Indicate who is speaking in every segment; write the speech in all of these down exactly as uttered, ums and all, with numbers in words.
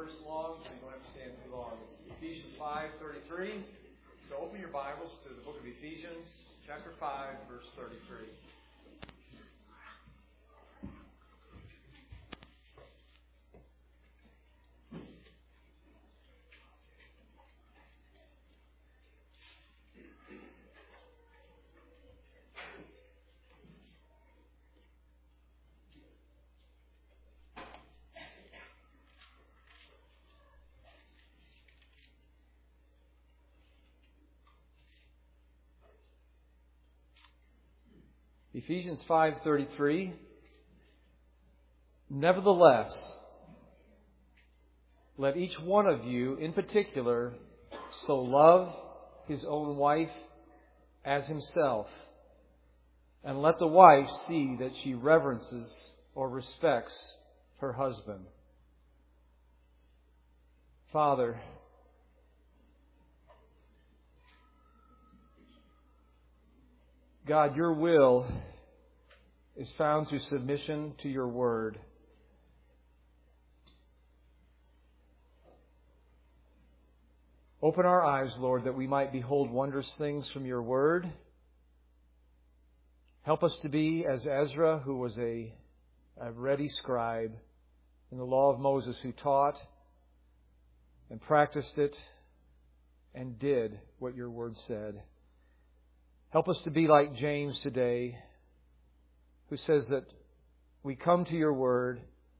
Speaker 1: verse long, so you don't have to stand too long. It's Ephesians five thirty-three. So open your Bibles to the book of Ephesians, chapter five, verse thirty-three. Ephesians five thirty-three. Nevertheless, let each one of you in particular so love his own wife as himself, and let the wife see that she reverences or respects her husband. Father, God, your will is found through submission to your word. Open our eyes, Lord, that we might behold wondrous things from your word. Help us to be as Ezra, who was a, a ready scribe in the law of Moses, who taught and practiced it and did what your word said. Help us to be like James today, who says that we come to your word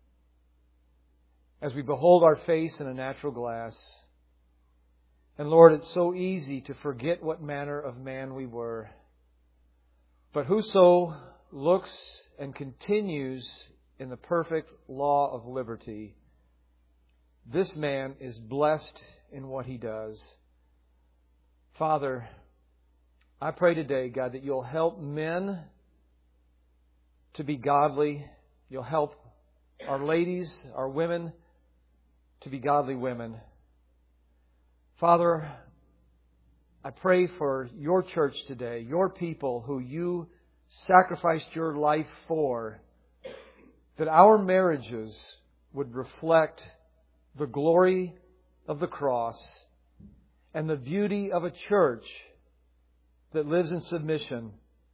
Speaker 1: as we behold our face in a natural glass. And Lord, it's so easy to forget what manner of man we were. But whoso looks and continues in the perfect law of liberty, this man is blessed in what he does. Father, I pray today, God, that you'll help men to be godly. You'll help our ladies, our women, to be godly women. Father, I pray for your church today, your people who you sacrificed your life for, that our marriages would reflect the glory of the cross and the beauty of a church that lives in submission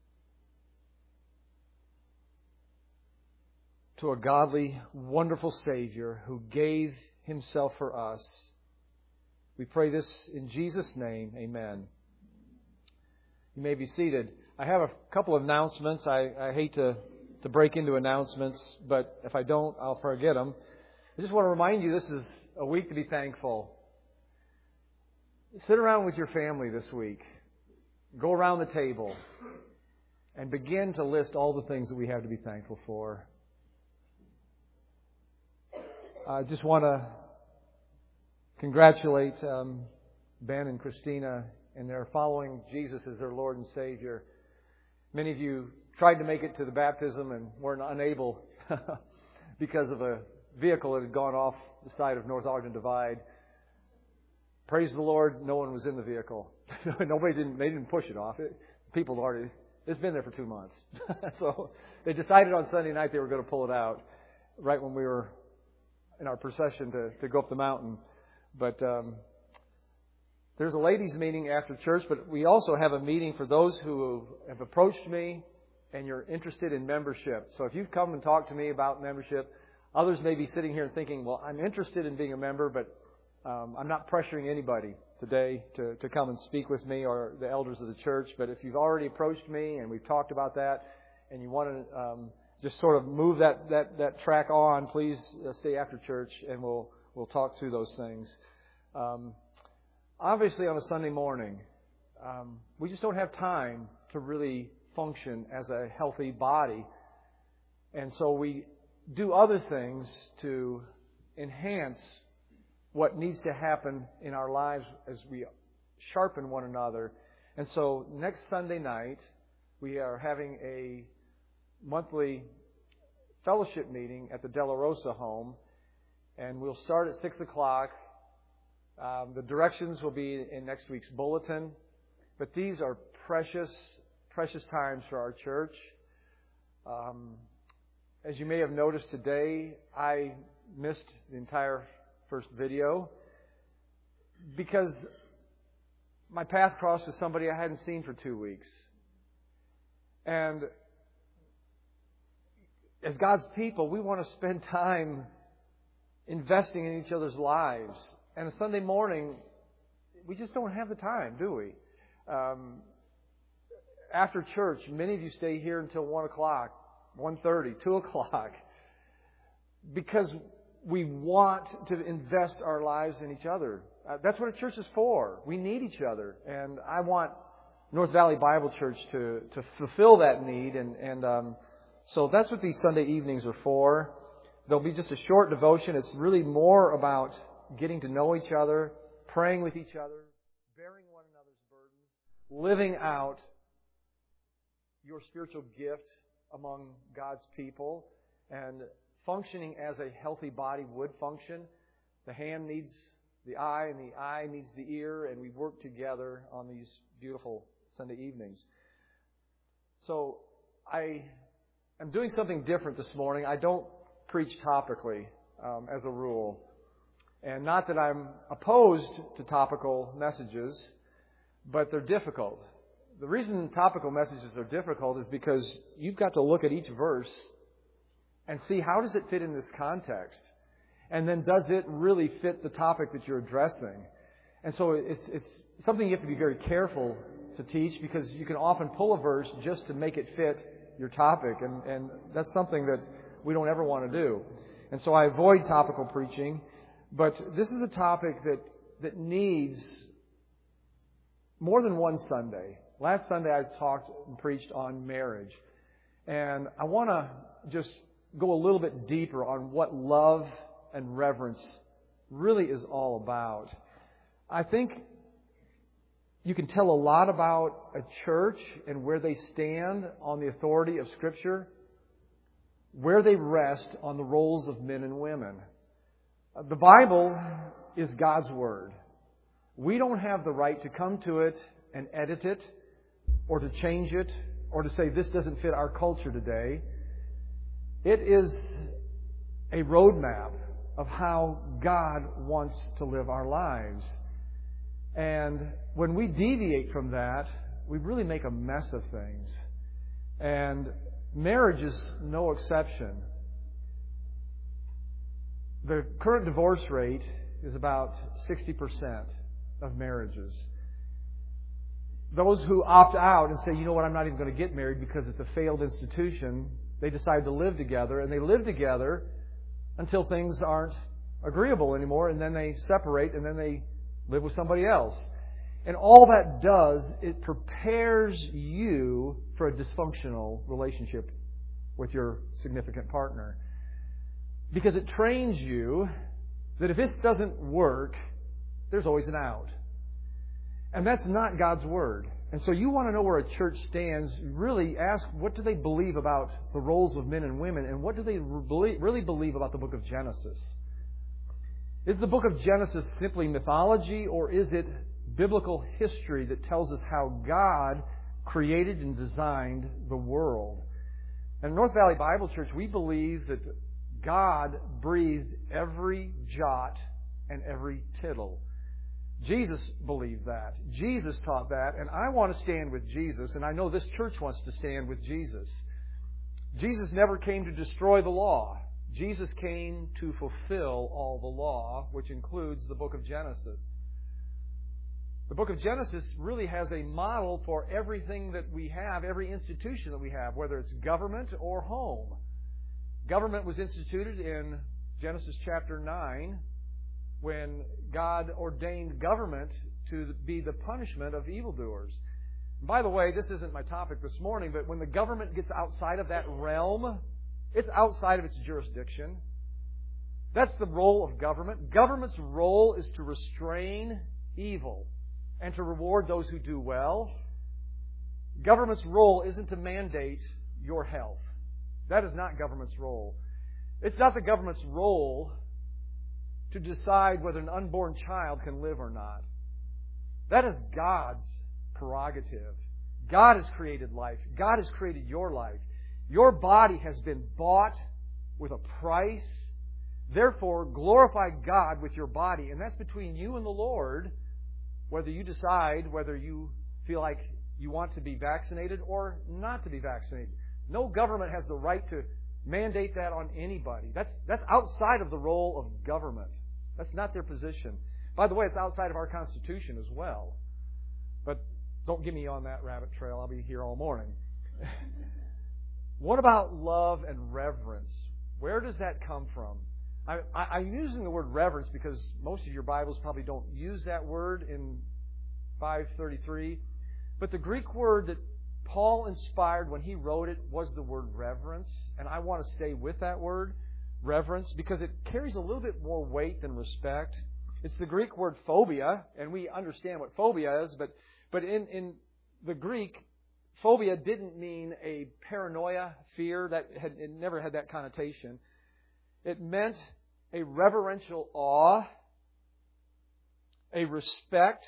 Speaker 1: to a godly, wonderful Savior who gave himself for us. We pray this in Jesus' name. Amen. You may be seated. I have a couple of announcements. I, I hate to, to break into announcements, but if I don't, I'll forget them. I just want to remind you this is a week to be thankful. Sit around with your family this week. Go around the table and begin to list all the things that we have to be thankful for. I just want to congratulate um, Ben and Christina, and they're following Jesus as their Lord and Savior. Many of you tried to make it to the baptism and were unable because of a vehicle that had gone off the side of North Ogden Divide. Praise the Lord, no one was in the vehicle. Nobody didn't, they didn't push it off. It, people already, it's been there for two months. So they decided on Sunday night they were going to pull it out right when we were in our procession to, to go up the mountain. But um, there's a ladies' meeting after church, but we also have a meeting for those who have approached me and you're interested in membership. So if you've come and talked to me about membership, others may be sitting here and thinking, well, I'm interested in being a member, but Um, I'm not pressuring anybody today to, to come and speak with me or the elders of the church. But if you've already approached me and we've talked about that and you want to um, just sort of move that, that, that track on, please uh, stay after church and we'll we'll talk through those things. Um, obviously, on a Sunday morning, um, we just don't have time to really function as a healthy body. And so we do other things to enhance what needs to happen in our lives as we sharpen one another. And so next Sunday night, we are having a monthly fellowship meeting at the De La Rosa home. And we'll start at six o'clock. Um, the directions will be in next week's bulletin. But these are precious, precious times for our church. Um, as you may have noticed today, I missed the entire first video, because my path crossed with somebody I hadn't seen for two weeks. And as God's people, we want to spend time investing in each other's lives. And a Sunday morning, we just don't have the time, do we? Um, after church, many of you stay here until one o'clock, one thirty, two o'clock, because we want to invest our lives in each other. Uh, that's what a church is for. We need each other. And I want North Valley Bible Church to, to fulfill that need. And, and um, so that's what these Sunday evenings are for. There'll be just a short devotion. It's really more about getting to know each other, praying with each other, bearing one another's burdens, living out your spiritual gift among God's people, and functioning as a healthy body would function. The hand needs the eye, and the eye needs the ear, and we work together on these beautiful Sunday evenings. So I am doing something different this morning. I don't preach topically um, as a rule. And not that I'm opposed to topical messages, but they're difficult. The reason topical messages are difficult is because you've got to look at each verse and see how does it fit in this context. And then does it really fit the topic that you're addressing? And so it's it's something you have to be very careful to teach, because you can often pull a verse just to make it fit your topic. And, and that's something that we don't ever want to do. And so I avoid topical preaching. But this is a topic that, that needs more than one Sunday. Last Sunday I talked and preached on marriage. And I want to just go a little bit deeper on what love and reverence really is all about. I think you can tell a lot about a church and where they stand on the authority of Scripture, where they rest on the roles of men and women. The Bible is God's Word. We don't have the right to come to it and edit it, or to change it, or to say this doesn't fit our culture today. It is a roadmap of how God wants to live our lives. And when we deviate from that, we really make a mess of things. And marriage is no exception. The current divorce rate is about sixty percent of marriages. Those who opt out and say, you know what, I'm not even going to get married because it's a failed institution, they decide to live together, and they live together until things aren't agreeable anymore, and then they separate, and then they live with somebody else. And all that does, it prepares you for a dysfunctional relationship with your significant partner. Because it trains you that if this doesn't work, there's always an out. And that's not God's Word. And so you want to know where a church stands, really ask, what do they believe about the roles of men and women, and what do they really believe about the book of Genesis? Is the book of Genesis simply mythology, or is it biblical history that tells us how God created and designed the world? And North Valley Bible Church, we believe that God breathed every jot and every tittle. Jesus believed that. Jesus taught that, and I want to stand with Jesus, and I know this church wants to stand with Jesus. Jesus never came to destroy the law. Jesus came to fulfill all the law, which includes the book of Genesis. The book of Genesis really has a model for everything that we have, every institution that we have, whether it's government or home. Government was instituted in Genesis chapter nine, when God ordained government to be the punishment of evildoers. By the way, this isn't my topic this morning, but when the government gets outside of that realm, it's outside of its jurisdiction. That's the role of government. Government's role is to restrain evil and to reward those who do well. Government's role isn't to mandate your health. That is not government's role. It's not the government's role to decide whether an unborn child can live or not. That is God's prerogative. God has created life. God has created your life. Your body has been bought with a price. Therefore, glorify God with your body. And that's between you and the Lord, whether you decide whether you feel like you want to be vaccinated or not to be vaccinated. No government has the right to mandate that on anybody. That's, that's outside of the role of government. That's not their position. By the way, it's outside of our Constitution as well. But don't get me on that rabbit trail. I'll be here all morning. What about love and reverence? Where does that come from? I, I, I'm using the word reverence because most of your Bibles probably don't use that word in five thirty-three. But the Greek word that Paul inspired when he wrote it was the word reverence. And I want to stay with that word, reverence, because it carries a little bit more weight than respect. It's the Greek word phobia, and we understand what phobia is, but, but in, in the Greek, phobia didn't mean a paranoia, fear. That had, it never had that connotation. It meant a reverential awe, a respect,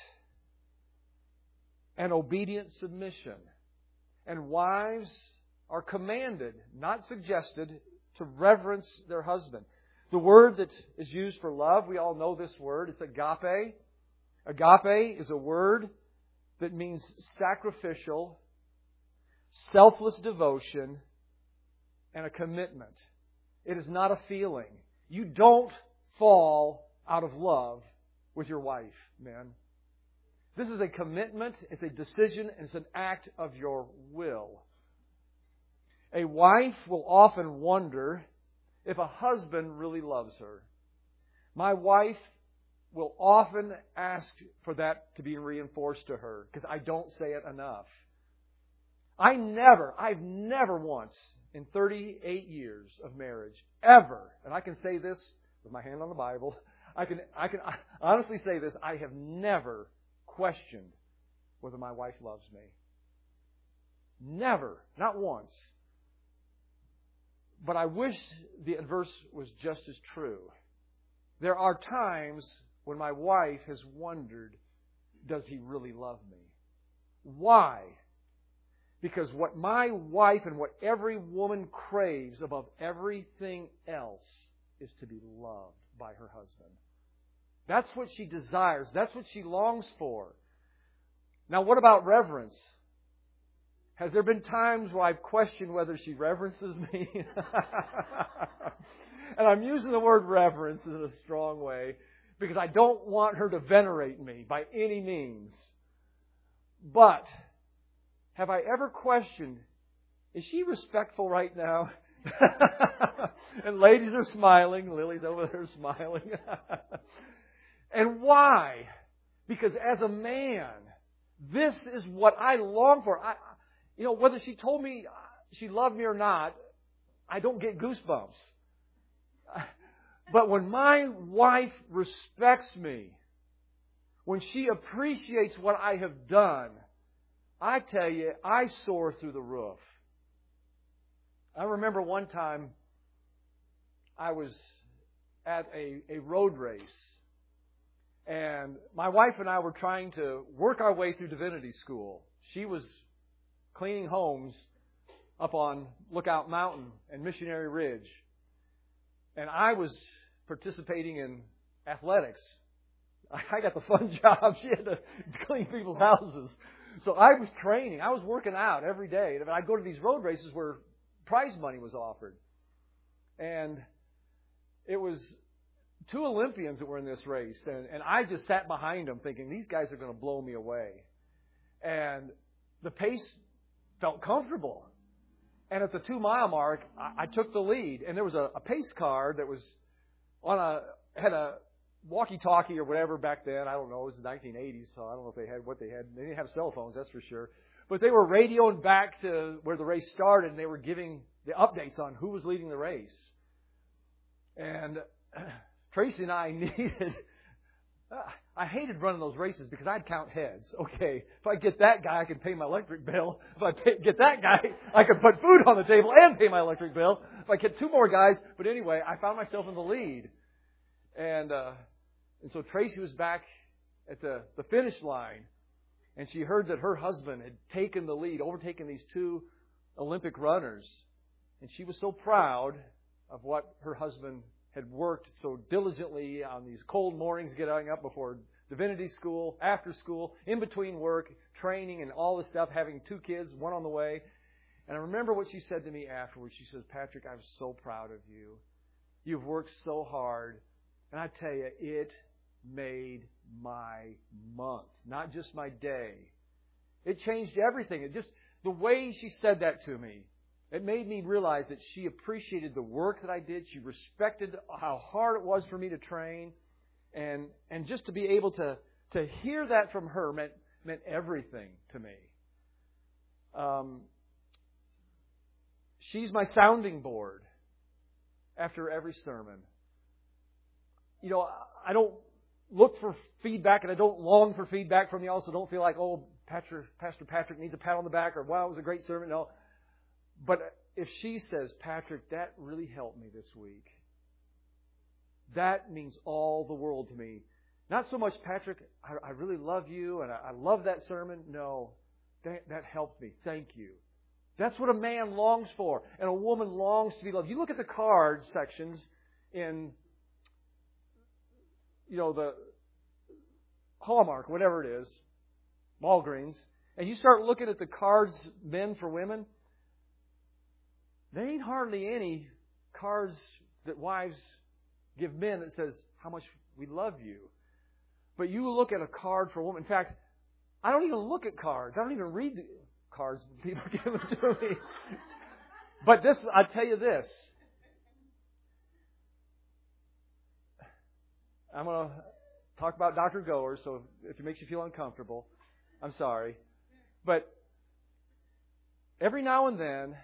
Speaker 1: and obedient submission. And wives are commanded, not suggested, to reverence their husband. The word that is used for love, we all know this word. It's agape. Agape is a word that means sacrificial, selfless devotion, and a commitment. It is not a feeling. You don't fall out of love with your wife, men. This is a commitment, it's a decision, and it's an act of your will. A wife will often wonder if a husband really loves her. My wife will often ask for that to be reinforced to her because I don't say it enough. I never, I've never once in thirty-eight years of marriage, ever, and I can say this with my hand on the Bible, I can, I can honestly say this, I have never questioned whether my wife loves me. Never. Not once. But I wish the adverse was just as true. There are times when my wife has wondered, does he really love me? Why? Because what my wife and what every woman craves above everything else is to be loved by her husband. That's what she desires. That's what she longs for. Now, what about reverence? Has there been times where I've questioned whether she reverences me? And I'm using the word reverence in a strong way because I don't want her to venerate me by any means. But have I ever questioned, is she respectful right now? And ladies are smiling. Lily's over there smiling. And why? Because as a man, this is what I long for. I, you know, whether she told me she loved me or not, I don't get goosebumps. But when my wife respects me, when she appreciates what I have done, I tell you, I soar through the roof. I remember one time I was at a, a road race. And my wife and I were trying to work our way through divinity school. She was cleaning homes up on Lookout Mountain and Missionary Ridge. And I was participating in athletics. I got the fun job. She had to clean people's houses. So I was training. I was working out every day. And I'd go to these road races where prize money was offered. And it was two Olympians that were in this race, and, and I just sat behind them thinking, these guys are going to blow me away. And the pace felt comfortable. And at the two-mile mark, I, I took the lead. And there was a, a pace car that was on a had a walkie-talkie or whatever back then. I don't know. It was the nineteen eighties, so I don't know if they had what they had. They didn't have cell phones, that's for sure. But they were radioing back to where the race started, and they were giving the updates on who was leading the race. And Tracy and I needed, I hated running those races because I'd count heads. Okay, if I get that guy, I can pay my electric bill. If I pay, get that guy, I can put food on the table and pay my electric bill. If I get two more guys, but anyway, I found myself in the lead. And uh, and so Tracy was back at the, the finish line, and she heard that her husband had taken the lead, overtaken these two Olympic runners. And she was so proud of what her husband had worked so diligently on these cold mornings, getting up before divinity school, after school, in between work, training, and all this stuff, having two kids, one on the way. And I remember what she said to me afterwards. She says, Patrick, I'm so proud of you. You've worked so hard. And I tell you, it made my month, not just my day. It changed everything. It just, the way she said that to me, it made me realize that she appreciated the work that I did. She respected how hard it was for me to train. And and just to be able to, to hear that from her meant, meant everything to me. Um, she's my sounding board after every sermon. You know, I don't look for feedback, and I don't long for feedback from you. I also don't feel like, oh, Pastor, Pastor Patrick needs a pat on the back, or wow, it was a great sermon. No. But if she says, Patrick, that really helped me this week, that means all the world to me. Not so much, Patrick, I, I really love you, and I, I love that sermon. No, that, that helped me. Thank you. That's what a man longs for, and a woman longs to be loved. You look at the card sections in, you know, the Hallmark, whatever it is, Walgreens, and you start looking at the cards, men for women, there ain't hardly any cards that wives give men that says how much we love you. But you look at a card for a woman. In fact, I don't even look at cards. I don't even read the cards people give them to me. But this, I tell you this. I'm going to talk about Doctor Goer, so if it makes you feel uncomfortable, I'm sorry. But every now and then,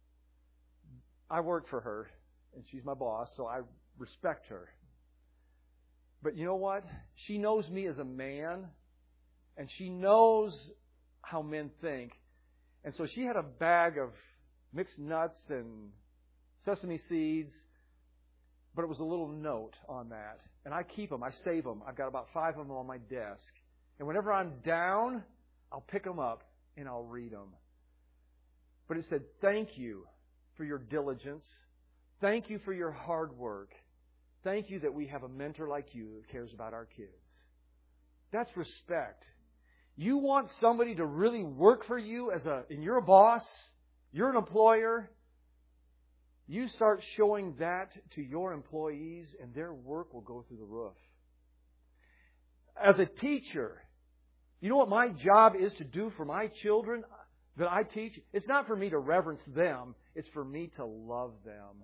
Speaker 1: I work for her, and she's my boss, so I respect her. But you know what? She knows me as a man, and she knows how men think. And so she had a bag of mixed nuts and sesame seeds, but it was a little note on that. And I keep them. I save them. I've got about five of them on my desk. And whenever I'm down, I'll pick them up and I'll read them. But it said, thank you for your diligence. Thank you for your hard work. Thank you that we have a mentor like you who cares about our kids. That's respect. You want somebody to really work for you as a, and you're a boss, you're an employer. You start showing that to your employees and their work will go through the roof. As a teacher, you know what my job is to do for my children that I teach? It's not for me to reverence them. It's for me to love them.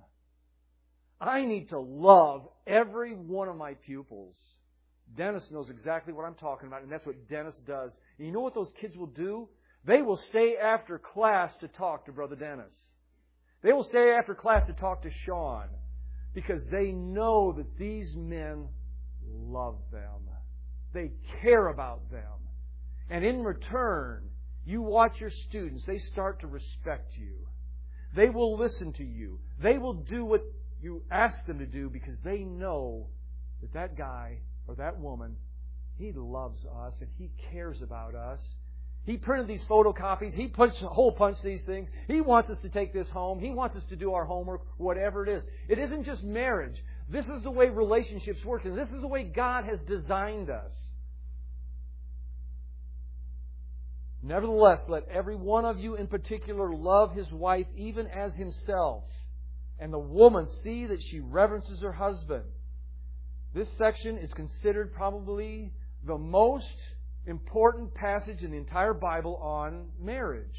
Speaker 1: I need to love every one of my pupils. Dennis knows exactly what I'm talking about, and that's what Dennis does. And you know what those kids will do? They will stay after class to talk to Brother Dennis. They will stay after class to talk to Sean because they know that these men love them. They care about them. And in return, you watch your students. They start to respect you. They will listen to you. They will do what you ask them to do because they know that that guy or that woman, he loves us and he cares about us. He printed these photocopies. He puts hole punched these things. He wants us to take this home. He wants us to do our homework, whatever it is. It isn't just marriage. This is the way relationships work, and this is the way God has designed us. Nevertheless, let every one of you in particular love his wife even as himself, and the woman see that she reverences her husband. This section is considered probably the most important passage in the entire Bible on marriage.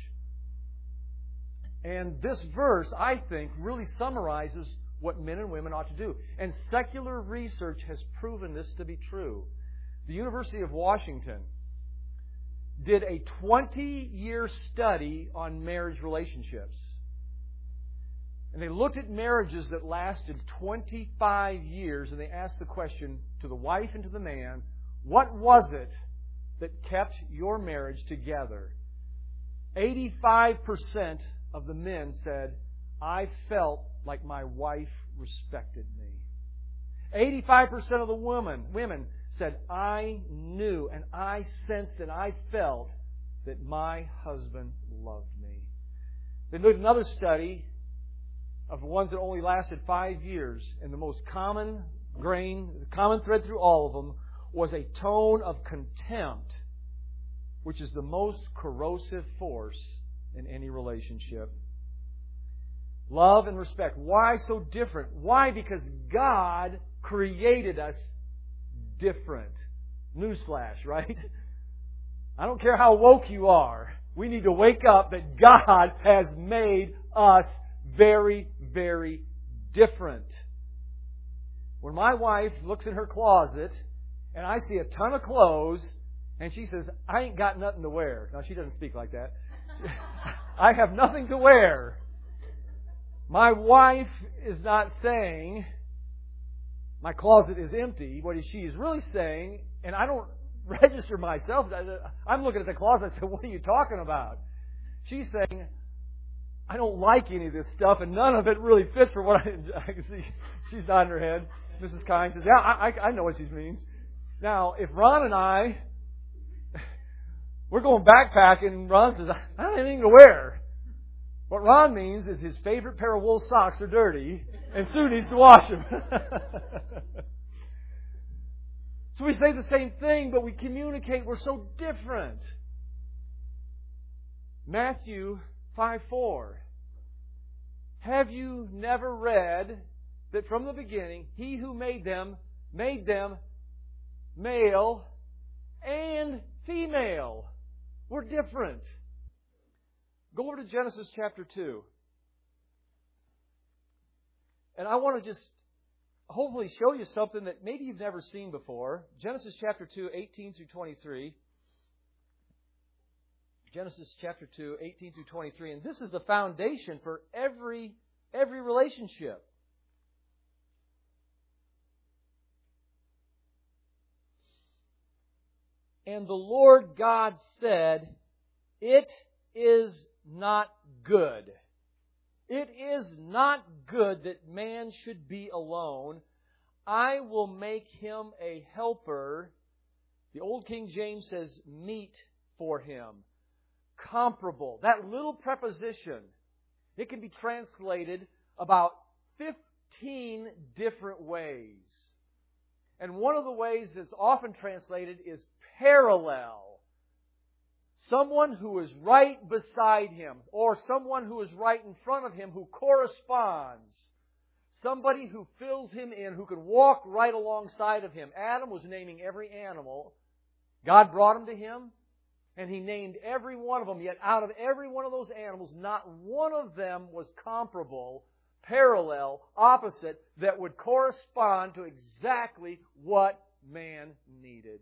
Speaker 1: And this verse, I think, really summarizes what men and women ought to do. And secular research has proven this to be true. The University of Washington did a twenty-year study on marriage relationships. And they looked at marriages that lasted twenty-five years, and they asked the question to the wife and to the man, what was it that kept your marriage together? eighty-five percent of the men said, I felt like my wife respected me. eighty-five percent of the women, women said, I knew and I sensed and I felt that my husband loved me. They looked at another study of ones that only lasted five years. And the most common grain, the common thread through all of them, was a tone of contempt, which is the most corrosive force in any relationship. Love and respect. Why so different? Why? Because God created us different. Newsflash, right? I don't care how woke you are. We need to wake up that God has made us very, very different. When my wife looks in her closet and I see a ton of clothes and she says, I ain't got nothing to wear. Now, she doesn't speak like that. I have nothing to wear. My wife is not saying my closet is empty. What she is really saying, and I don't register myself, I'm looking at the closet and I say, what are you talking about? She's saying, I don't like any of this stuff and none of it really fits for what I, I can see. She's nodding her head. Missus Kynes says, yeah, I, I know what she means. Now, if Ron and I, we're going backpacking, Ron says, I don't have anything to wear. What Ron means is his favorite pair of wool socks are dirty and Sue needs to wash them. So we say the same thing, but we communicate. We're so different. Matthew five four. Have you never read that from the beginning, He who made them, made them male and female? We're different. Go over to Genesis chapter two. And I want to just hopefully show you something that maybe you've never seen before. Genesis chapter two, eighteen through twenty-three. Genesis chapter two, eighteen through twenty-three. And this is the foundation for every, every relationship. And the Lord God said, it is not good. It is not good that man should be alone. I will make him a helper. The Old King James says meet for him. Comparable. That little preposition, it can be translated about fifteen different ways. And one of the ways that's often translated is parallel. Someone who is right beside him, or someone who is right in front of him who corresponds. Somebody who fills him in, who can walk right alongside of him. Adam was naming every animal. God brought them to him, and He named every one of them. Yet out of every one of those animals, not one of them was comparable, parallel, opposite, that would correspond to exactly what man needed.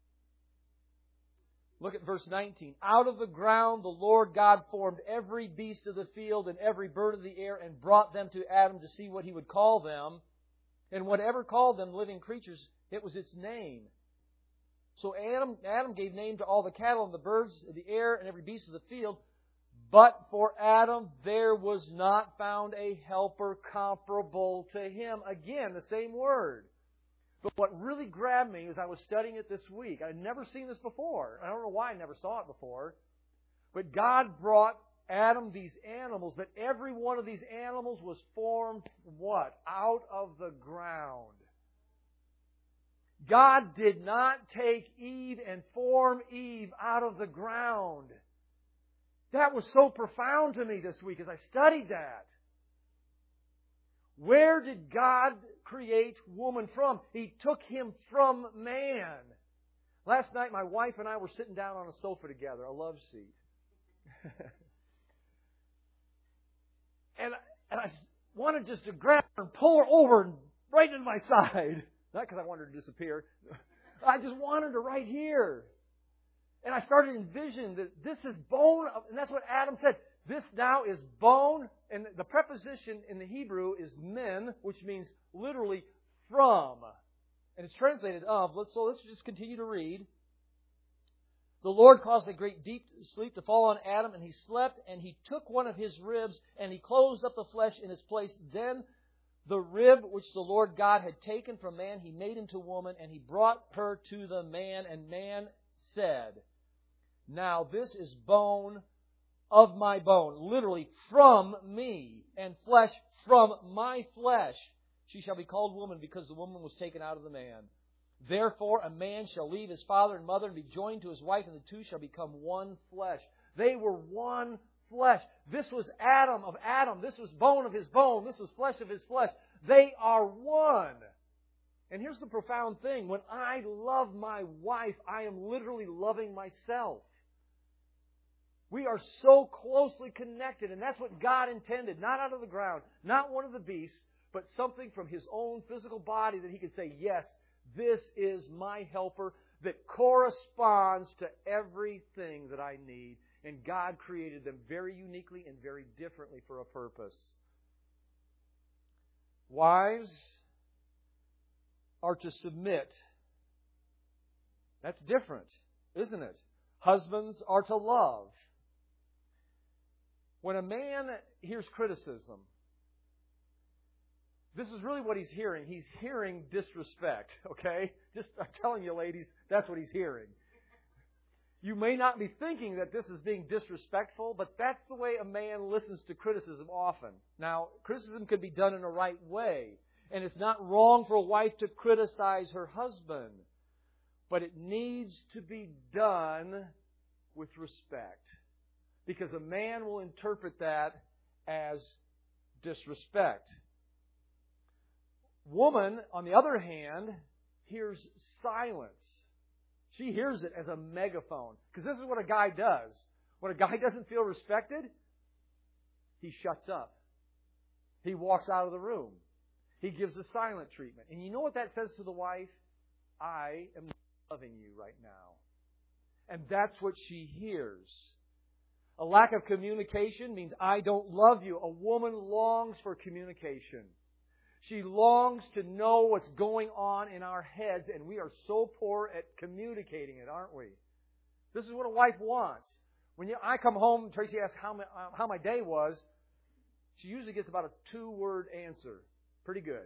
Speaker 1: Look at verse nineteen. Out of the ground the Lord God formed every beast of the field and every bird of the air and brought them to Adam to see what he would call them. And whatever called them living creatures, it was its name. So Adam, Adam gave name to all the cattle and the birds of the air and every beast of the field. But for Adam there was not found a helper comparable to him. Again, the same word. But what really grabbed me as I was studying it this week, I'd never seen this before. I don't know why I never saw it before. But God brought Adam these animals, but every one of these animals was formed, what? Out of the ground. God did not take Eve and form Eve out of the ground. That was so profound to me this week as I studied that. Where did God create woman from? He took him from man. Last night my wife and I were sitting down on a sofa together, a love seat. and, and I wanted just to grab her and pull her over and right into my side. Not because I wanted her to disappear. I just wanted her right here. And I started envisioning that this is bone, of, and that's what Adam said. This now is bone, and the preposition in the Hebrew is min, which means literally from. And it's translated of. Let's, so let's just continue to read. The Lord caused a great deep sleep to fall on Adam, and he slept, and he took one of his ribs, and he closed up the flesh in its place. Then the rib which the Lord God had taken from man, he made into woman, and he brought her to the man, and man said, now this is bone
Speaker 2: of my bone. Literally, from me, and flesh from my flesh. She shall be called woman, because the woman was taken out of the man. Therefore, a man shall leave his father and mother and be joined to his wife, and the two shall become one flesh. They were one flesh. This was Adam of Adam. This was bone of his bone. This was flesh of his flesh. They are one. And here's the profound thing. When I love my wife, I am literally loving myself. We are so closely connected, and that's what God intended. Not out of the ground, not one of the beasts, but something from His own physical body that He could say, yes, this is my helper that corresponds to everything that I need. And God created them very uniquely and very differently for a purpose. Wives are to submit. That's different, isn't it? Husbands are to love. When a man hears criticism, this is really what he's hearing. He's hearing disrespect, okay? Just, I'm telling you, ladies, that's what he's hearing. You may not be thinking that this is being disrespectful, but that's the way a man listens to criticism often. Now, criticism can be done in a right way, and it's not wrong for a wife to criticize her husband, but it needs to be done with respect, because a man will interpret that as disrespect. Woman, on the other hand, hears silence. She hears it as a megaphone. Because this is what a guy does. When a guy doesn't feel respected, he shuts up. He walks out of the room. He gives a silent treatment. And you know what that says to the wife? I am loving you right now. And that's what she hears. A lack of communication means I don't love you. A woman longs for communication. She longs to know what's going on in our heads, and we are so poor at communicating it, aren't we? This is what a wife wants. When you, I come home, and Tracy asks how my, uh, how my day was, she usually gets about a two-word answer. Pretty good.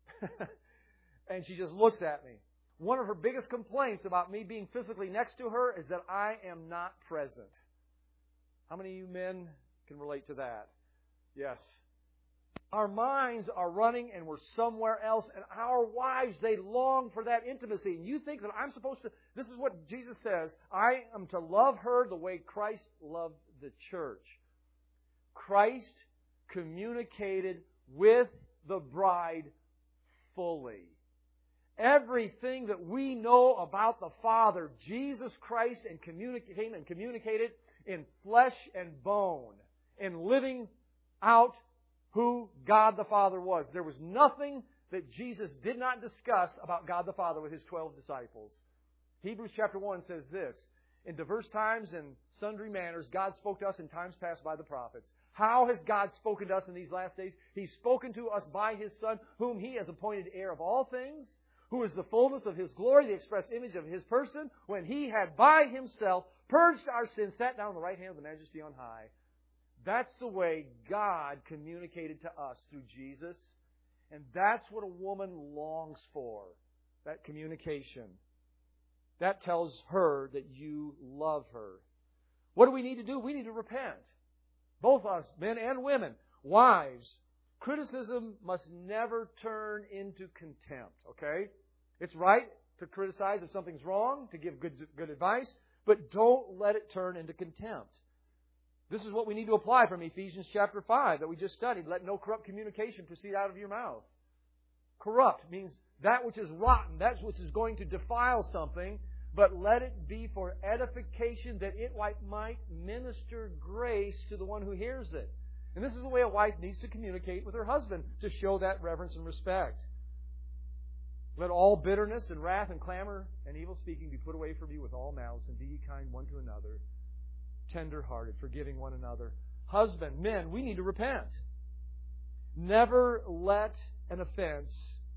Speaker 2: And she just looks at me. One of her biggest complaints about me being physically next to her is that I am not present. How many of you men can relate to that? Yes. Our minds are running and we're somewhere else. And our wives, they long for that intimacy. And you think that I'm supposed to... This is what Jesus says. I am to love her the way Christ loved the church. Christ communicated with the bride fully. Everything that we know about the Father, Jesus Christ, and communicated and communicated in flesh and bone, in living out who God the Father was. There was nothing that Jesus did not discuss about God the Father with His twelve disciples. Hebrews chapter one says this, in diverse times and sundry manners, God spoke to us in times past by the prophets. How has God spoken to us in these last days? He's spoken to us by His Son, whom He has appointed heir of all things, who is the fullness of His glory, the express image of His person, when He had by Himself purged our sins, sat down on the right hand of the Majesty on high. That's the way God communicated to us through Jesus. And that's what a woman longs for, that communication. That tells her that you love her. What do we need to do? We need to repent. Both us, men and women. Wives, criticism must never turn into contempt, okay? It's right to criticize if something's wrong, to give good, good advice, but don't let it turn into contempt. This is what we need to apply from Ephesians chapter five that we just studied. Let no corrupt communication proceed out of your mouth. Corrupt means that which is rotten, that which is going to defile something, but let it be for edification that it might minister grace to the one who hears it. And this is the way a wife needs to communicate with her husband to show that reverence and respect. Let all bitterness and wrath and clamor and evil speaking be put away from you with all malice, and be ye kind one to another, tender-hearted, forgiving one another. Husband, men, we need to repent. Never let an offense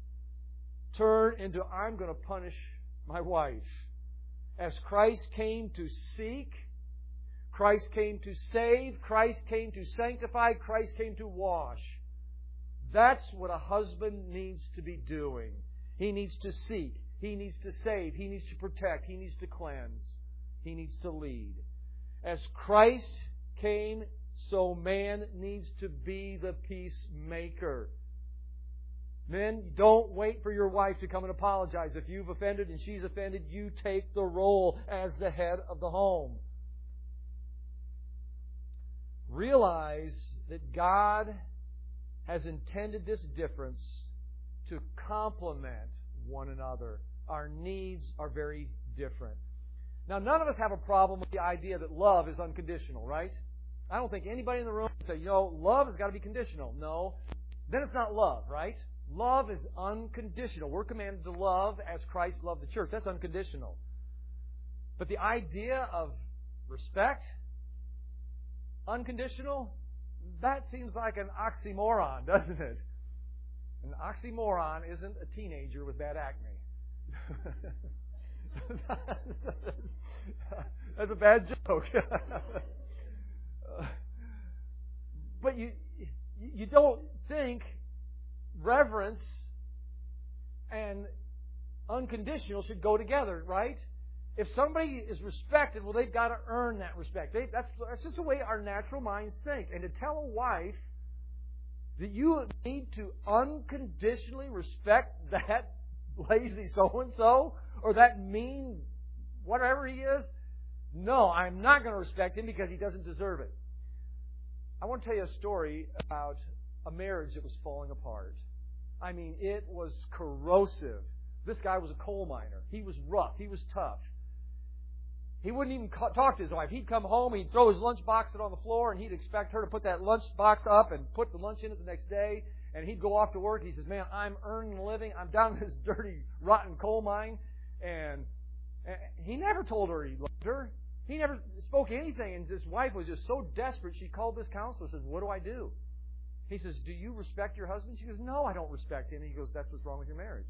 Speaker 2: turn into, I'm going to punish my wife. As Christ came to seek, Christ came to save, Christ came to sanctify, Christ came to wash. That's what a husband needs to be doing. He needs to seek, he needs to save, he needs to protect, he needs to cleanse, he needs to lead. As Christ came, so man needs to be the peacemaker. Men, don't wait for your wife to come and apologize. If you've offended and she's offended, you take the role as the head of the home. Realize that God has intended this difference to complement one another. Our needs are very different. Now, none of us have a problem with the idea that love is unconditional, right? I don't think anybody in the room would say, you know, love has got to be conditional. No. Then it's not love, right? Love is unconditional. We're commanded to love as Christ loved the church. That's unconditional. But the idea of respect, unconditional, that seems like an oxymoron, doesn't it? An oxymoron isn't a teenager with bad acne. That's a bad joke. But you you don't think reverence and unconditional should go together, right? If somebody is respected, well, they've got to earn that respect. They, that's, that's just the way our natural minds think. And to tell a wife that you need to unconditionally respect that lazy so-and-so or that mean whatever he is, no, I'm not going to respect him because he doesn't deserve it. I want to tell you a story about a marriage that was falling apart. I mean, it was corrosive. This guy was a coal miner. He was rough. He was tough. He wouldn't even talk to his wife. He'd come home, he'd throw his lunchbox on the floor, and he'd expect her to put that lunchbox up and put the lunch in it the next day. And he'd go off to work. He says, man, I'm earning a living. I'm down in this dirty, rotten coal mine. And he never told her he loved her. He never spoke anything. And his wife was just so desperate, she called this counselor and says, what do I do? He says, do you respect your husband? She goes, no, I don't respect him. He goes, that's what's wrong with your marriage.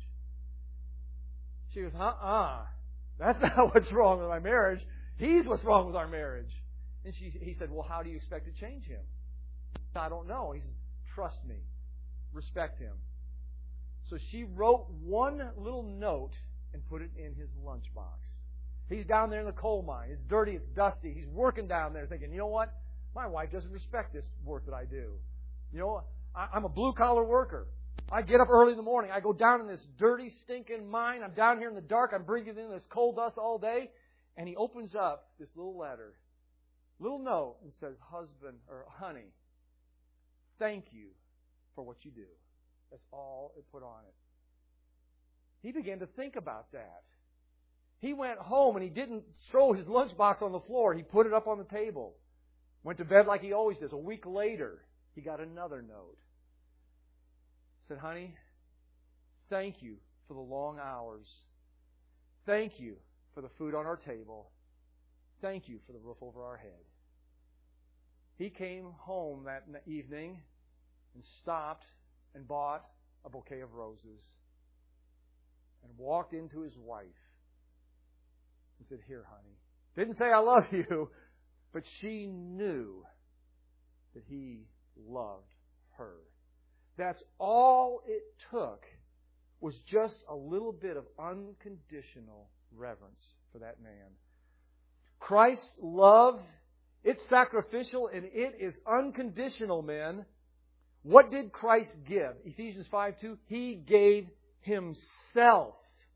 Speaker 2: She goes, uh-uh. That's not what's wrong with my marriage. He's what's wrong with our marriage. And she, he said, well, how do you expect to change him? I don't know. He says, trust me. Respect him. So she wrote one little note and put it in his lunchbox. He's down there in the coal mine. It's dirty. It's dusty. He's working down there thinking, you know what? My wife doesn't respect this work that I do. You know, I'm a blue-collar worker. I get up early in the morning. I go down in this dirty, stinking mine. I'm down here in the dark. I'm breathing in this coal dust all day. And he opens up this little letter, little note, and says, husband, or honey, thank you for what you do. That's all it put on it. He began to think about that. He went home and he didn't throw his lunchbox on the floor. He put it up on the table. Went to bed like he always does. A week later, he got another note. Said, honey, thank you for the long hours. Thank you for the food on our table. Thank you for the roof over our head. He came home that evening and stopped and bought a bouquet of roses and walked into his wife and said, here, honey. Didn't say I love you, but she knew that he loved her. That's all it took was just a little bit of unconditional reverence for that man. Christ's love, it's sacrificial and it is unconditional, men. What did Christ give? Ephesians five two, He gave Himself.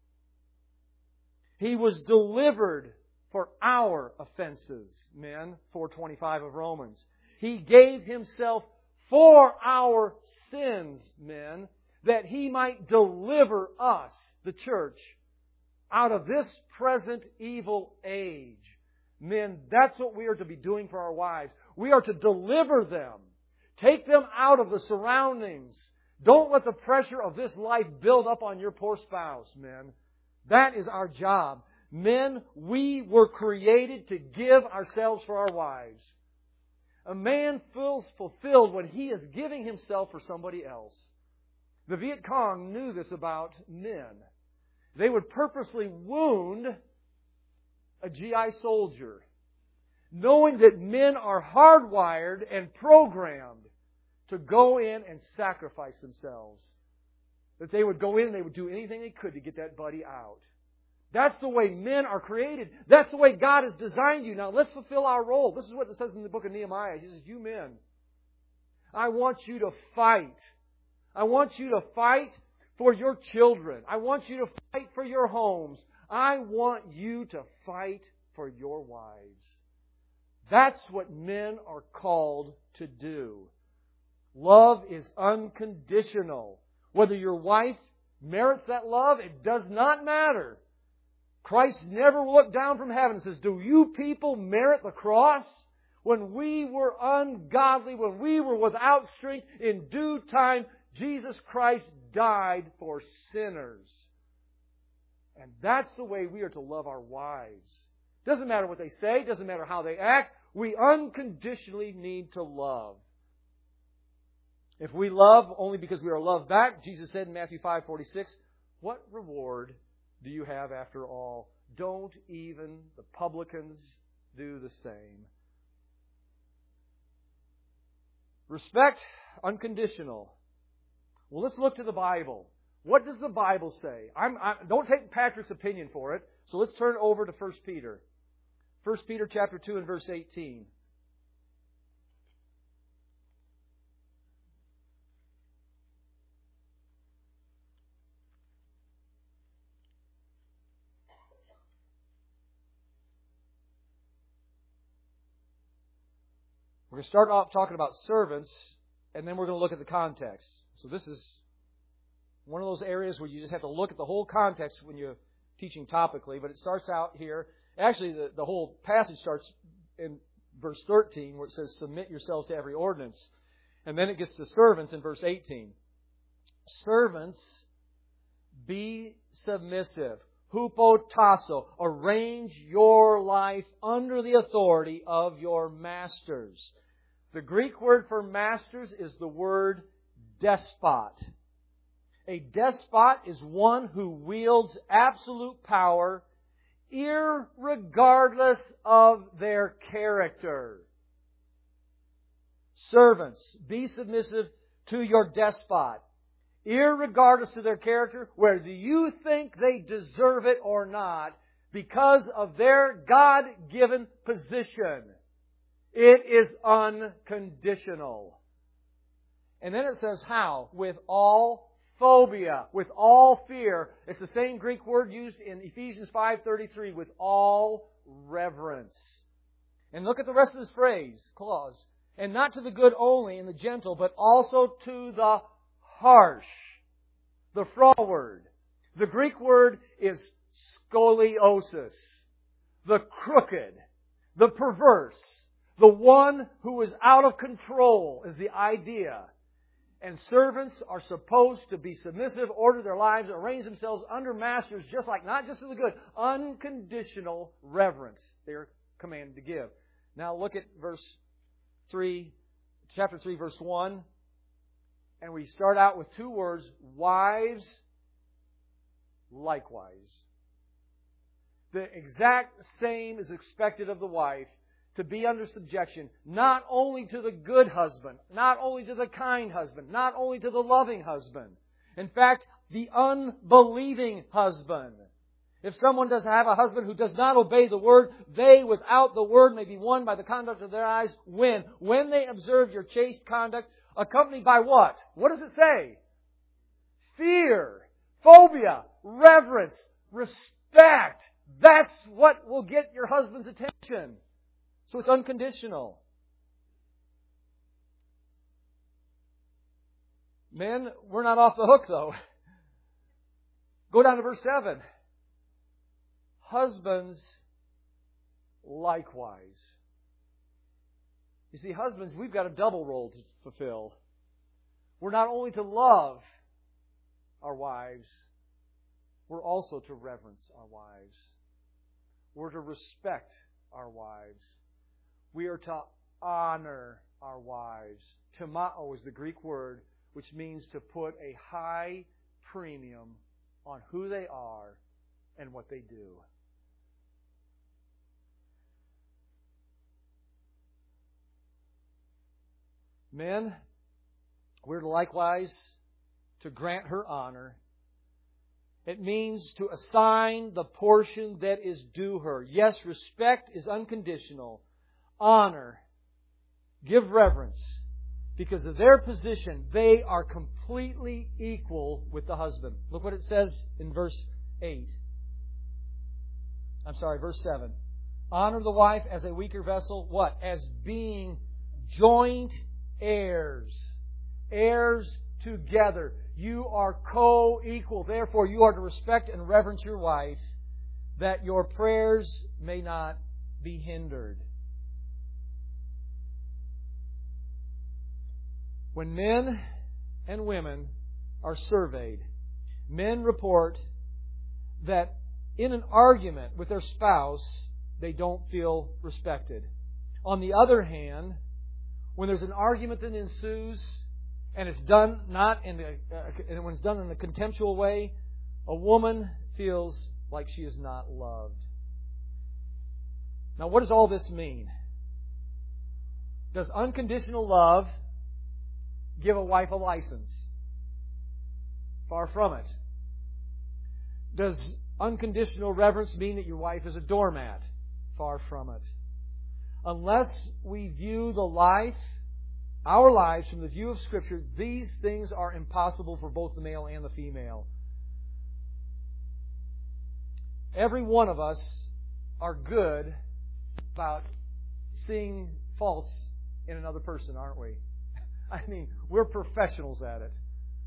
Speaker 2: He was delivered for our offenses, men. four twenty-five of Romans. He gave Himself for our sins, men, that He might deliver us, the church, out of this present evil age. Men, that's what we are to be doing for our wives. We are to deliver them. Take them out of the surroundings. Don't let the pressure of this life build up on your poor spouse, men. That is our job. Men, we were created to give ourselves for our wives. A man feels fulfilled when he is giving himself for somebody else. The Viet Cong knew this about men. They would purposely wound a G I soldier, knowing that men are hardwired and programmed to go in and sacrifice themselves. That they would go in and they would do anything they could to get that buddy out. That's the way men are created. That's the way God has designed you. Now let's fulfill our role. This is what it says in the book of Nehemiah. He says, you men, I want you to fight. I want you to fight for your children. I want you to fight for your homes. I want you to fight for your wives. That's what men are called to do. Love is unconditional. Whether your wife merits that love, it does not matter. Christ never looked down from heaven and says, do you people merit the cross? When we were ungodly, when we were without strength, in due time, Jesus Christ died for sinners. And that's the way we are to love our wives. Doesn't matter what they say, doesn't matter how they act, we unconditionally need to love. If we love only because we are loved back, Jesus said in Matthew five forty-six, what reward do you have after all? Don't even the publicans do the same? Respect, unconditional. Well, let's look to the Bible. What does the Bible say? I'm, I, don't take Patrick's opinion for it. So let's turn over to First Peter. First Peter chapter two and verse eighteen. We're going to start off talking about servants, and then we're going to look at the context. So this is one of those areas where you just have to look at the whole context when you're teaching topically. But it starts out here. Actually, the, the whole passage starts in verse thirteen, where it says, submit yourselves to every ordinance. And then it gets to servants in verse eighteen. Servants, be submissive. Hupotasso. Arrange your life under the authority of your masters. The Greek word for masters is the word despot. A despot is one who wields absolute power irregardless of their character. Servants, be submissive to your despot, irregardless of their character, whether you think they deserve it or not, because of their God-given position. It is unconditional. And then it says how? With all phobia, with all fear. It's the same Greek word used in Ephesians five thirty-three, with all reverence. And look at the rest of this phrase, clause. And not to the good only and the gentle, but also to the harsh, the froward. The Greek word is scoliosis, the crooked, the perverse, the one who is out of control is the idea. And servants are supposed to be submissive, order their lives, arrange themselves under masters, just like, not just to the good, unconditional reverence they're commanded to give. Now look at verse three, chapter three, verse one. And we start out with two words, wives, likewise. The exact same is expected of the wife, to be under subjection, not only to the good husband, not only to the kind husband, not only to the loving husband. In fact, the unbelieving husband. If someone does have a husband who does not obey the word, they without the word may be won by the conduct of their eyes. When? When they observe your chaste conduct, accompanied by what? What does it say? Fear, phobia, reverence, respect. That's what will get your husband's attention. So it's unconditional. Men, we're not off the hook though. Go down to verse seven. Husbands, likewise. You see, husbands, we've got a double role to fulfill. We're not only to love our wives, we're also to reverence our wives. We're to respect our wives. We are to honor our wives. Timao is the Greek word, which means to put a high premium on who they are and what they do. Men, we're likewise to grant her honor. It means to assign the portion that is due her. Yes, respect is unconditional. Honor. Give reverence. Because of their position, they are completely equal with the husband. Look what it says in verse eight. I'm sorry, verse seven. Honor the wife as a weaker vessel. What? As being joint heirs. Heirs together. You are co-equal. Therefore, you are to respect and reverence your wife, that your prayers may not be hindered. When men and women are surveyed, men report that in an argument with their spouse, they don't feel respected. On the other hand, when there's an argument that ensues, and it's done not in the, uh, and when it's done in a contemptual way, a woman feels like she is not loved. Now, what does all this mean? Does unconditional love give a wife a license? Far from it. Does unconditional reverence mean that your wife is a doormat? Far from it. Unless we view the life, our lives from the view of Scripture, these things are impossible for both the male and the female. Every one of us are good about seeing faults in another person, aren't we? I mean, we're professionals at it.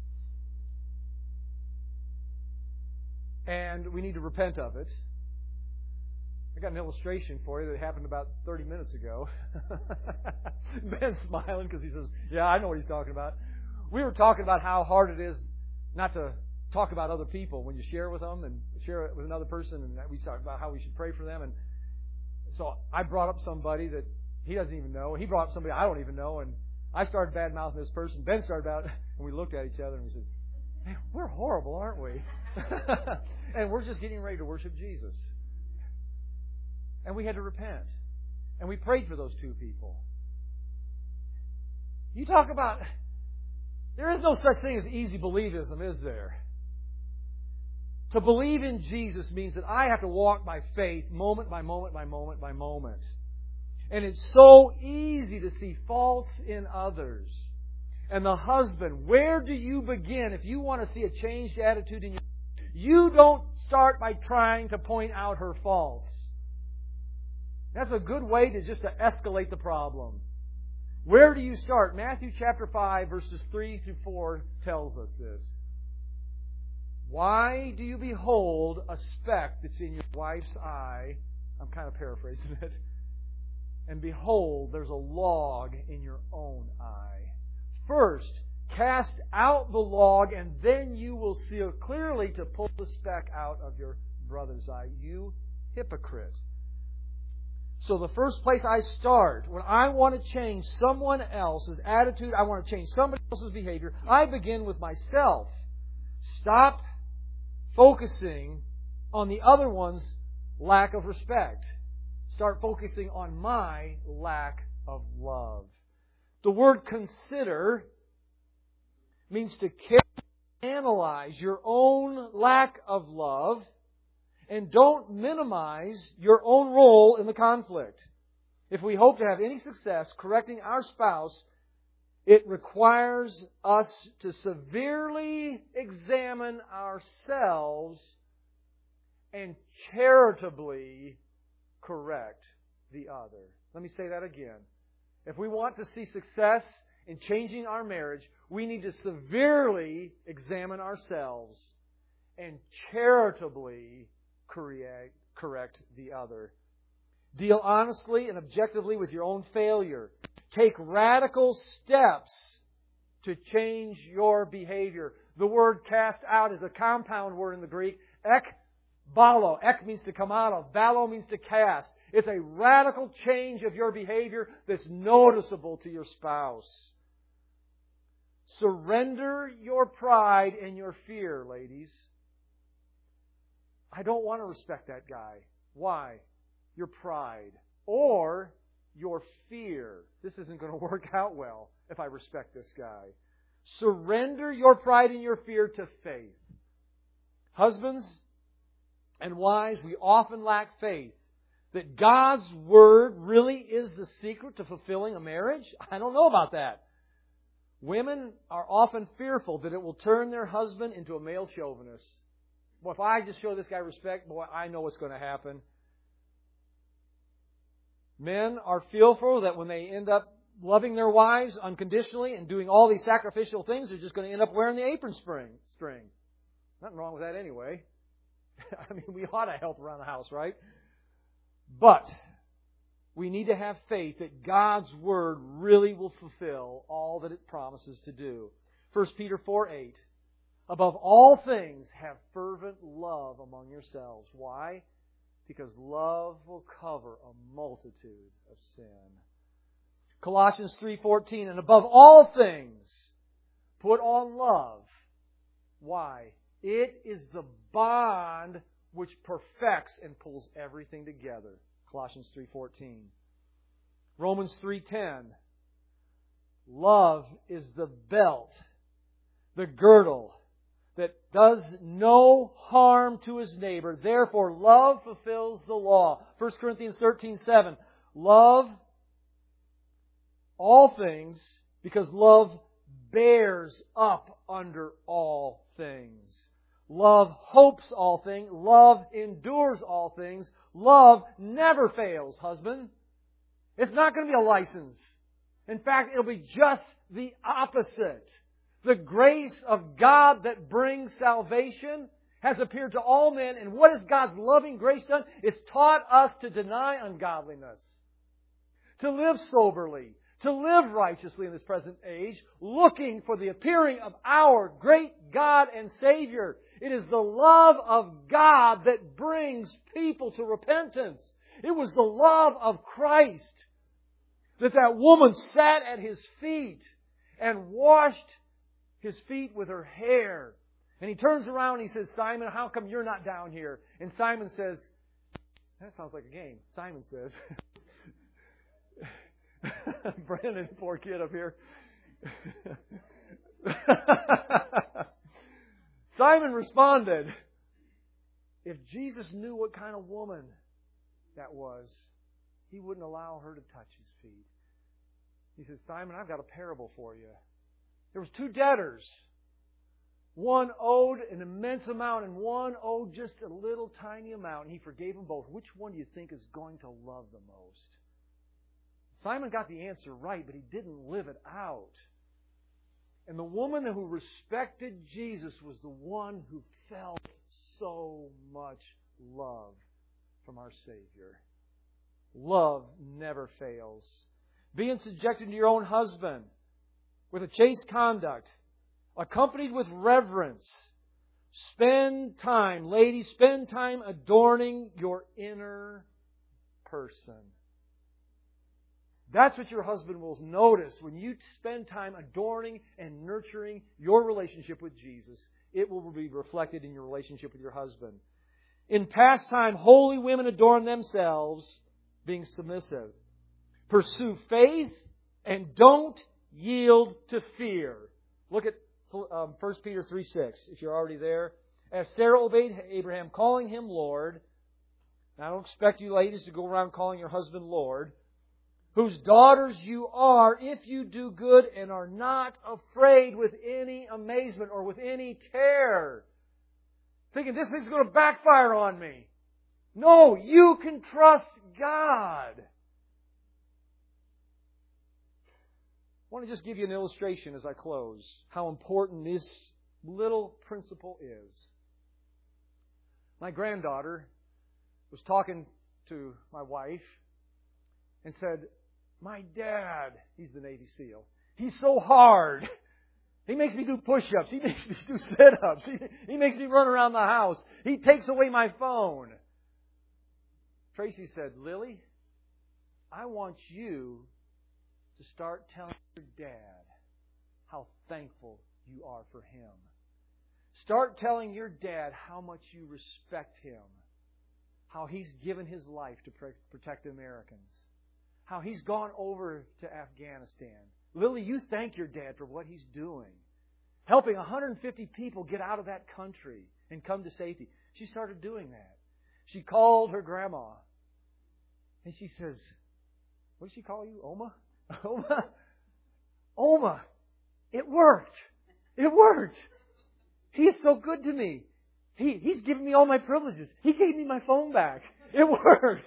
Speaker 2: And we need to repent of it. I got an illustration for you that happened about thirty minutes ago. Ben's smiling because he says, yeah, I know what he's talking about. We were talking about how hard it is not to talk about other people when you share with them and share it with another person, and we talked about how we should pray for them. And so I brought up somebody that he doesn't even know. He brought up somebody I don't even know, and I started bad-mouthing this person. Ben started about, and we looked at each other and we said, hey, we're horrible, aren't we? And we're just getting ready to worship Jesus. And we had to repent. And we prayed for those two people. You talk about, there is no such thing as easy believism, is there? To believe in Jesus means that I have to walk by faith moment by moment by moment by moment. And it's so easy to see faults in others. And the husband, where do you begin if you want to see a changed attitude in your life? You don't start by trying to point out her faults. That's a good way to just to escalate the problem. Where do you start? Matthew chapter five, verses three through four tells us this. Why do you behold a speck that's in your wife's eye? I'm kind of paraphrasing it. And behold, there's a log in your own eye. First, cast out the log, and then you will see clearly to pull the speck out of your brother's eye. You hypocrite. So the first place I start, when I want to change someone else's attitude, I want to change somebody else's behavior, I begin with myself. Stop focusing on the other one's lack of respect. Start focusing on my lack of love. The word consider means to carefully analyze your own lack of love, and don't minimize your own role in the conflict. If we hope to have any success correcting our spouse, it requires us to severely examine ourselves and charitably correct the other. Let me say that again. If we want to see success in changing our marriage, we need to severely examine ourselves and charitably correct, correct the other. Deal honestly and objectively with your own failure. Take radical steps to change your behavior. The word cast out is a compound word in the Greek. Ek balo. Ek means to come out of. Balo means to cast. It's a radical change of your behavior that's noticeable to your spouse. Surrender your pride and your fear, ladies. I don't want to respect that guy. Why? Your pride. Or your fear. This isn't going to work out well if I respect this guy. Surrender your pride and your fear to faith. Husbands and wives, we often lack faith that God's Word really is the secret to fulfilling a marriage. I don't know about that. Women are often fearful that it will turn their husband into a male chauvinist. Well, if I just show this guy respect, boy, I know what's going to happen. Men are fearful that when they end up loving their wives unconditionally and doing all these sacrificial things, they're just going to end up wearing the apron string. string. Nothing wrong with that anyway. I mean, we ought to help around the house, right? But we need to have faith that God's Word really will fulfill all that it promises to do. First Peter four eight. Above all things, have fervent love among yourselves. Why? Because love will cover a multitude of sin. Colossians three fourteen. And above all things, put on love. Why? It is the bond which perfects and pulls everything together. Colossians three fourteen. Romans three ten. Love is the belt, the girdle, that does no harm to his neighbor. Therefore, love fulfills the law. First Corinthians thirteen seven. Love all things because love bears up under all things. Love hopes all things. Love endures all things. Love never fails, husband. It's not going to be a license. In fact, it'll be just the opposite. The grace of God that brings salvation has appeared to all men. And what has God's loving grace done? It's taught us to deny ungodliness, to live soberly, to live righteously in this present age, looking for the appearing of our great God and Savior. It is the love of God that brings people to repentance. It was the love of Christ that that woman sat at His feet and washed His feet with her hair. And He turns around and He says, Simon, how come you're not down here? And Simon says, that sounds like a game. Simon says, Brandon, poor kid up here. Simon responded, if Jesus knew what kind of woman that was, He wouldn't allow her to touch His feet. He says, Simon, I've got a parable for you. There was two debtors. One owed an immense amount and one owed just a little tiny amount. And He forgave them both. Which one do you think is going to love the most? Simon got the answer right, but he didn't live it out. And the woman who respected Jesus was the one who felt so much love from our Savior. Love never fails. Being subjected to your own husband with a chaste conduct, accompanied with reverence. Spend time, ladies, spend time adorning your inner person. That's what your husband will notice when you spend time adorning and nurturing your relationship with Jesus. It will be reflected in your relationship with your husband. In pastime, holy women adorn themselves, being submissive. Pursue faith and don't yield to fear. Look at um, First Peter three six, if you're already there. As Sarah obeyed Abraham, calling him Lord. Now, I don't expect you ladies to go around calling your husband Lord. Whose daughters you are if you do good and are not afraid with any amazement or with any terror. Thinking this thing's going to backfire on me. No, you can trust God. I want to just give you an illustration as I close how important this little principle is. My granddaughter was talking to my wife and said, my dad, he's the Navy SEAL, he's so hard. He makes me do push-ups. He makes me do sit-ups. He, he makes me run around the house. He takes away my phone. Tracy said, Lily, I want you to start telling your dad how thankful you are for him. Start telling your dad how much you respect him. How he's given his life to protect Americans. How he's gone over to Afghanistan. Lily, you thank your dad for what he's doing. Helping one hundred fifty people get out of that country and come to safety. She started doing that. She called her grandma. And she says, what did she call you? Oma? Oma? Oma, it worked. It worked. He's so good to me. He, he's given me all my privileges. He gave me my phone back. It worked.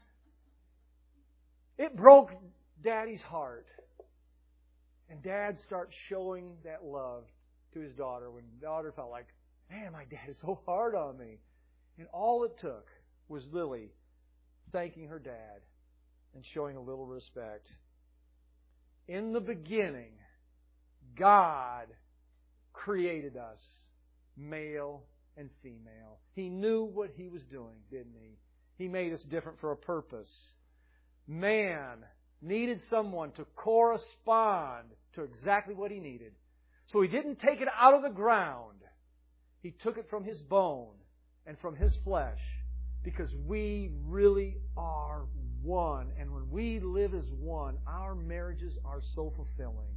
Speaker 2: It broke Daddy's heart. And Dad starts showing that love to his daughter when the daughter felt like, man, my dad is so hard on me. And all it took was Lily thanking her dad and showing a little respect. In the beginning, God created us, male and female. He knew what He was doing, didn't He? He made us different for a purpose. Man needed someone to correspond to exactly what he needed. So He didn't take it out of the ground. He took it from his bone and from his flesh, because we really are one. And when we live as one, our marriages are so fulfilling.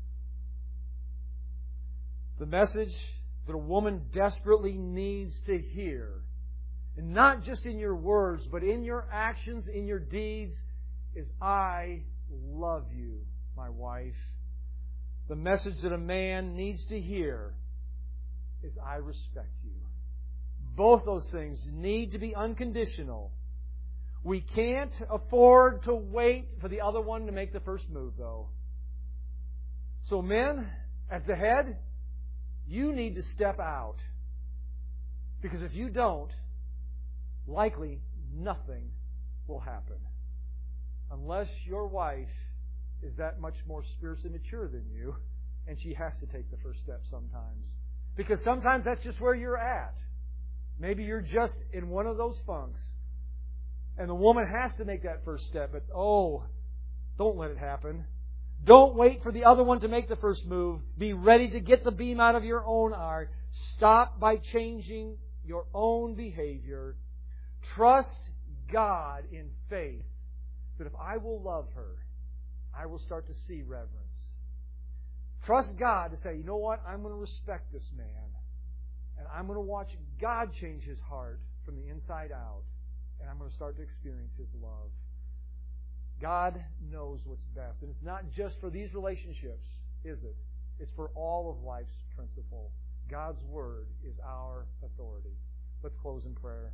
Speaker 2: The message that a woman desperately needs to hear, and not just in your words, but in your actions, in your deeds, is, I love you, my wife. The message that a man needs to hear is, I respect you. Both those things need to be unconditional. We can't afford to wait for the other one to make the first move, though. So men, as the head, you need to step out. Because if you don't, likely nothing will happen. Unless your wife is that much more spiritually mature than you, and she has to take the first step sometimes. Because sometimes that's just where you're at. Maybe you're just in one of those funks, and the woman has to make that first step, but oh, don't let it happen. Don't wait for the other one to make the first move. Be ready to get the beam out of your own eye. Stop by changing your own behavior. Trust God in faith that if I will love her, I will start to see reverence. Trust God to say, you know what? I'm going to respect this man. And I'm going to watch God change his heart from the inside out. And I'm going to start to experience His love. God knows what's best. And it's not just for these relationships, is it? It's for all of life's principle. God's Word is our authority. Let's close in prayer.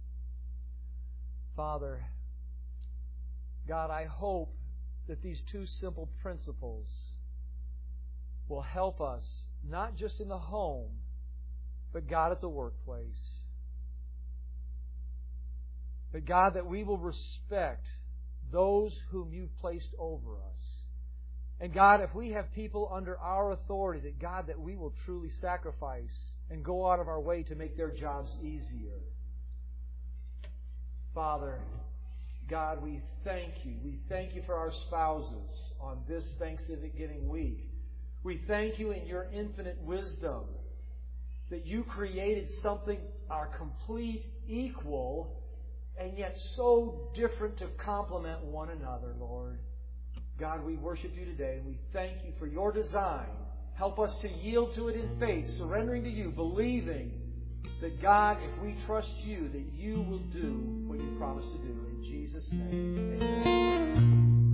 Speaker 2: Father, God, I hope that these two simple principles will help us, not just in the home, but God at the workplace. But God, that we will respect those whom You've placed over us. And God, if we have people under our authority, that God, that we will truly sacrifice and go out of our way to make their jobs easier. Father, God, we thank You. We thank You for our spouses on this Thanksgiving week. We thank You in Your infinite wisdom that You created something, our complete equal, and yet so different to complement one another, Lord. God, we worship You today, and we thank You for Your design. Help us to yield to it in faith, surrendering to You, believing that, God, if we trust You, that You will do what You promised to do. In Jesus' name, amen.